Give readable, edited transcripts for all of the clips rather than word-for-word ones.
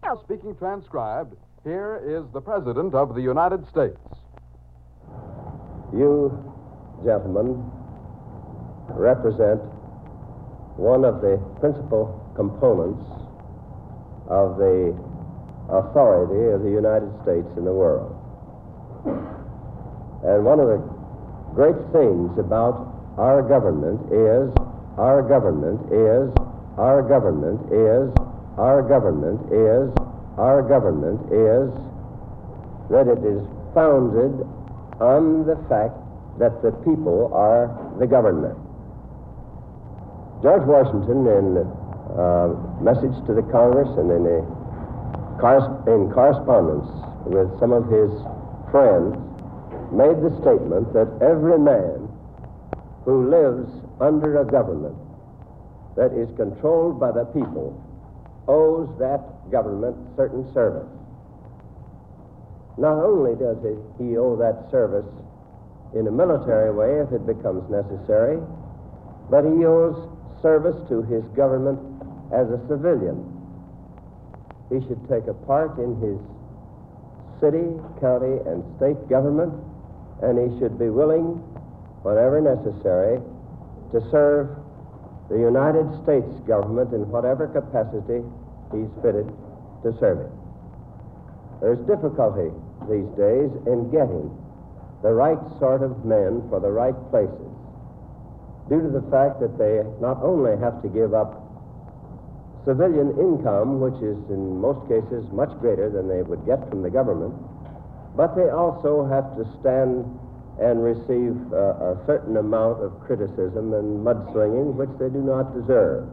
Speaking transcribed, here is the President of the United States. You, gentlemen, represent one of the principal components of the authority of the United States in the world. And one of the great things about our government is that it is founded on the fact that the people are the government. George Washington, in a message to the Congress and in correspondence with some of his friends, made the statement that every man who lives under a government that is controlled by the people owes that government certain service. Not only does he owe that service in a military way if it becomes necessary, but he owes service to his government as a civilian. He should take a part in his city, county, and state government, and he should be willing, whenever necessary, to serve the United States government in whatever capacity he's fitted to serve it. There's difficulty these days in getting the right sort of men for the right places, due to the fact that they not only have to give up civilian income, which is in most cases much greater than they would get from the government, but they also have to stand and receive a certain amount of criticism and mudslinging which they do not deserve.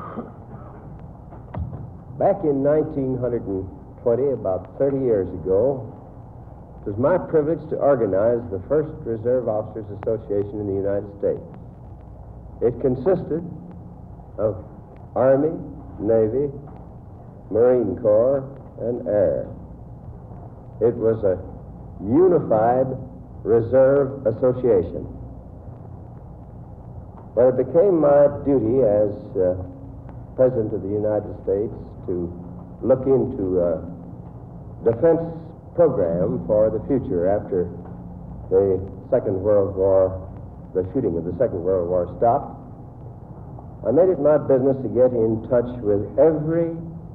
Back in 1920, about 30 years ago, it was my privilege to organize the first Reserve Officers Association in the United States. It consisted of Army, Navy, Marine Corps, and Air. It was a unified Reserve Association. But it became my duty as President of the United States to look into a defense program for the future after the Second World War, the shooting of the Second World War stopped. I made it my business to get in touch with every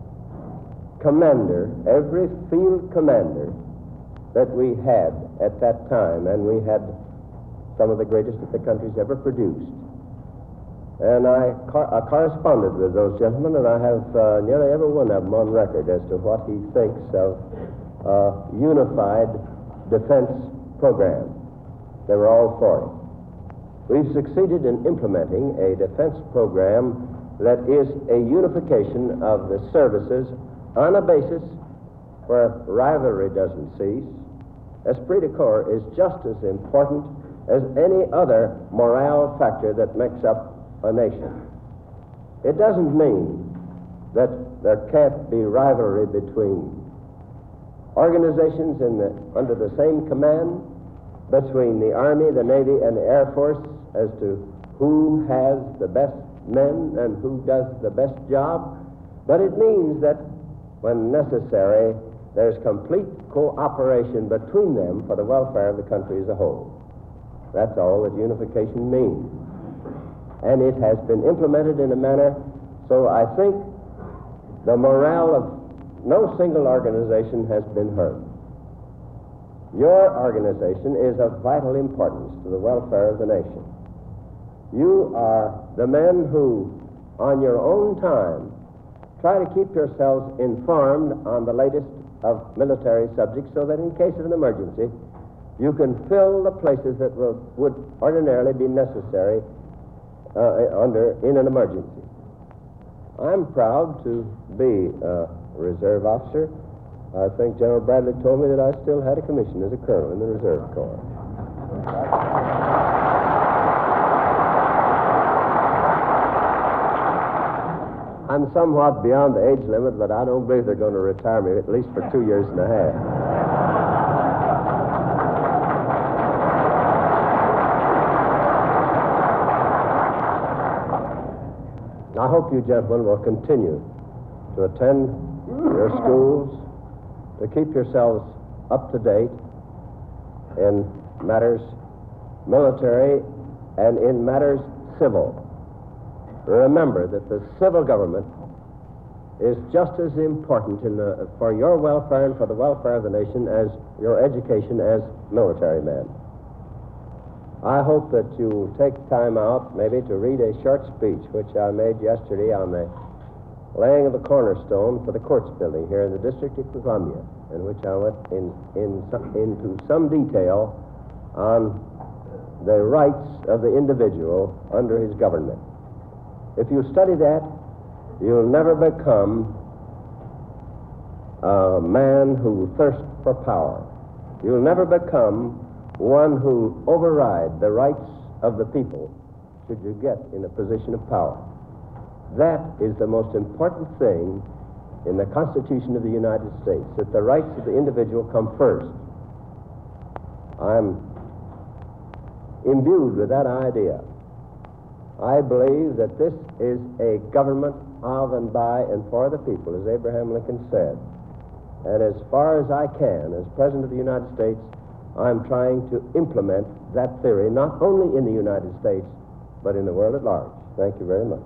commander, every field commander that we had at that time, and we had some of the greatest that the country's ever produced. And I corresponded with those gentlemen, and I have nearly every one of them on record as to what he thinks of a unified defense program. They were all for it. We've succeeded in implementing a defense program that is a unification of the services on a basis where rivalry doesn't cease. Esprit de corps is just as important as any other morale factor that makes up a nation. It doesn't mean that there can't be rivalry between organizations under the same command, between the Army, the Navy, and the Air Force as to who has the best men and who does the best job. But it means that when necessary, there's complete cooperation between them for the welfare of the country as a whole. That's all that unification means. And it has been implemented in a manner so I think the morale of no single organization has been hurt. Your organization is of vital importance to the welfare of the nation. You are the men who, on your own time, try to keep yourselves informed on the latest of military subjects so that in case of an emergency, you can fill the places that would ordinarily be necessary in an emergency. I'm proud to be a reserve officer. I think General Bradley told me that I still had a commission as a colonel in the Reserve Corps. I'm somewhat beyond the age limit, but I don't believe they're going to retire me, at least for 2 years and a half. I hope you gentlemen will continue to attend your schools, to keep yourselves up to date in matters military and in matters civil. Remember that the civil government is just as important for your welfare and for the welfare of the nation as your education as military men. I hope that you take time out maybe to read a short speech which I made yesterday on the laying of the cornerstone for the courts building here in the District of Columbia, in which I went into some detail on the rights of the individual under his government. If you study that, you'll never become a man who thirsts for power. You'll never become one who override the rights of the people should you get in a position of power. That is the most important thing in the Constitution of the United States, that the rights of the individual come first. I'm imbued with that idea. I believe that this is a government of and by and for the people, as Abraham Lincoln said. And as far as I can, as President of the United States, I'm trying to implement that theory, not only in the United States, but in the world at large. Thank you very much.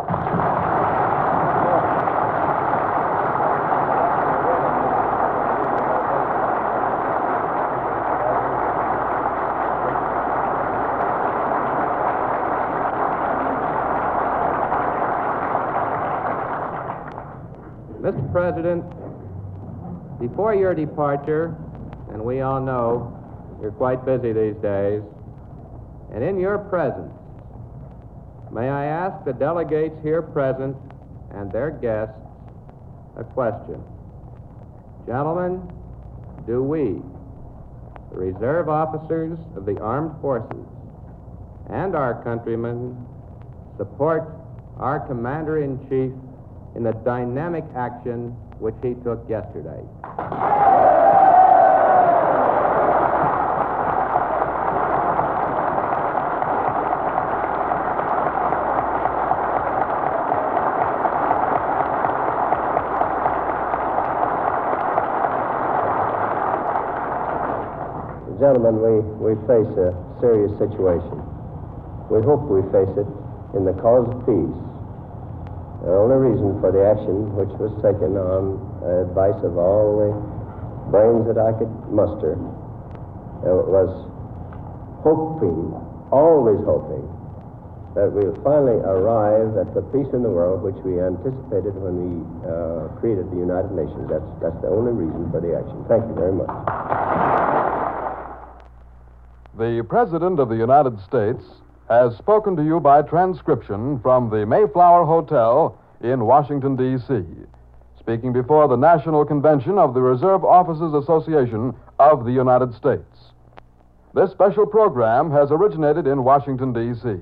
Mr. President, before your departure, and we all know you're quite busy these days, and in your presence, may I ask the delegates here present and their guests a question. Gentlemen, do we, the reserve officers of the armed forces, and our countrymen, support our Commander-in-Chief in the dynamic action which he took yesterday? Gentlemen, we face a serious situation. We hope we face it in the cause of peace. The only reason for the action which was taken on advice of all the brains that I could muster was hoping, always hoping, that we'll finally arrive at the peace in the world which we anticipated when we created the United Nations. That's the only reason for the action. Thank you very much. The President of the United States has spoken to you by transcription from the Mayflower Hotel in Washington, D.C., speaking before the National Convention of the Reserve Officers Association of the United States. This special program has originated in Washington, D.C.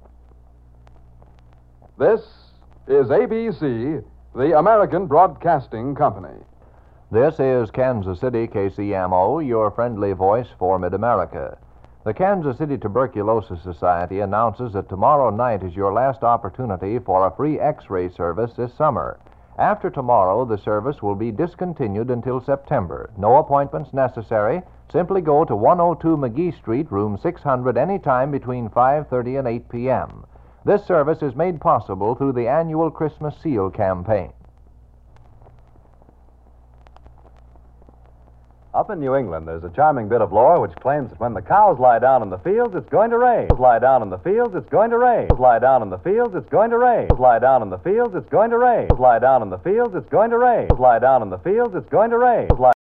This is ABC, the American Broadcasting Company. This is Kansas City KCMO, your friendly voice for Mid-America. The Kansas City Tuberculosis Society announces that tomorrow night is your last opportunity for a free X-ray service this summer. After tomorrow, the service will be discontinued until September. No appointments necessary. Simply go to 102 McGee Street, room 600, anytime between 5:30 and 8 p.m. This service is made possible through the annual Christmas Seal campaign. Up in New England, there's a charming bit of lore which claims that when the cows lie down in the fields, it's going to rain. Lie down in the fields, it's going to rain. Lie down in the fields, it's going to rain. Lie down in the fields, it's going to rain. Lie down in the fields, it's going to rain. Lie down in the fields, it's going to rain.